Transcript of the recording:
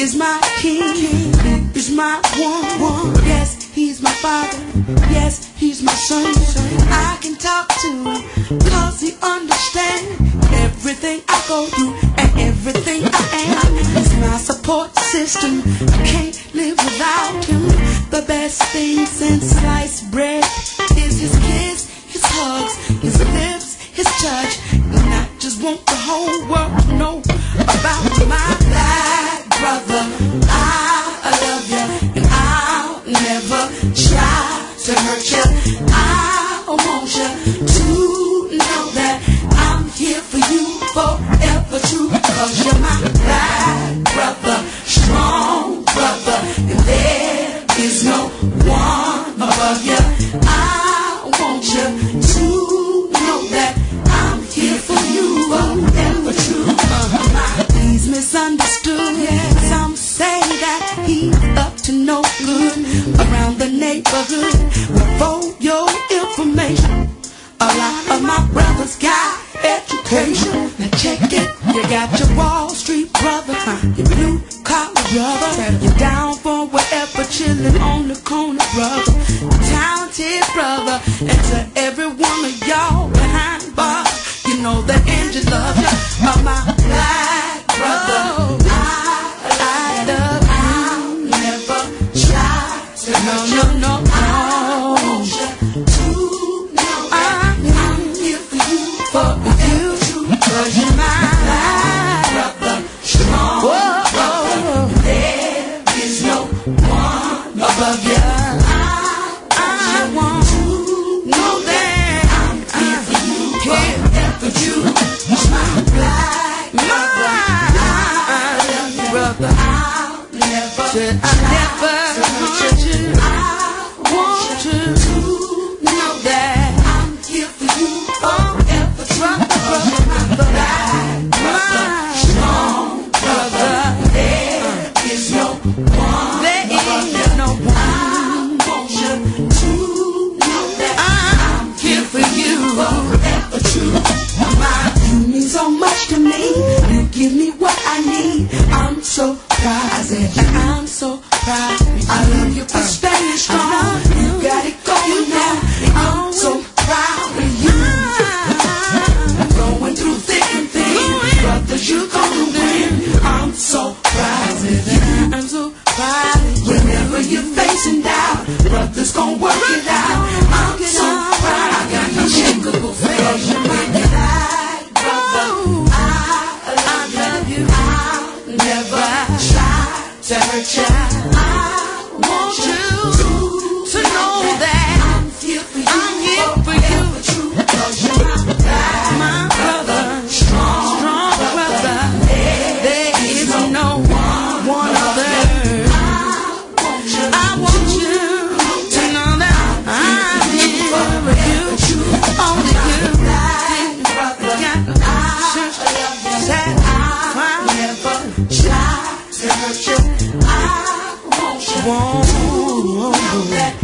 is my king. He is my one. Yes, he's my father. Yes, he's my son. I can talk to him because he understands everything I go through and everything I am. He's my support system. I can't live without him. The best thing since sliced bread is his kiss, his hugs, his lips, his touch. And I just want the whole world to know about my black brother. I love you and I'll never try to hurt you. I want you to know that I'm here for you forever true. Cause you're my black brother, strong brother, and there is no one above you. I want you to know that I'm here for you forever true. He's misunderstood. Some say that he's up to no good around the neighborhood. But for your information, a lot of my brothers got education. Now check it. You got your Wall Street brother, your blue collar brother, you're down for whatever, chilling on the corner brother, talented brother, and to every one of y'all behind bars, you know that Angie loves you. My black brother, I love you. I'll never try to hurt you. No. I want you to know that I'm here for you, cause you're my black brother, strong brother. There is no one above you. I want to know that I'm here for you, forever true. My black brother, I'll never hurt you. I want you to know that I'm here for you, forever true. My black brother, strong brother. There is no one. I want you to know that I'm here for you, forever true. You mean so much to me. You give me what I need. I'm so proud. I said I'm so proud. I love you for staying strong. You got it going now. I'm so proud of you. Going through thick and thin, brothers, you gonna win. I'm so proud of you. I'm so proud of you. Whenever you're facing doubt, brothers gon' work it out. I'm so proud. I got unshakable faith. You're my black brother. I love you. I'll never try to hurt you. I want you to know that I'm here for you, cause you're my brother, strong brother. There is no one other. I want you to know that I'm here for you, only you. I'll never try to hurt you. I want you to know that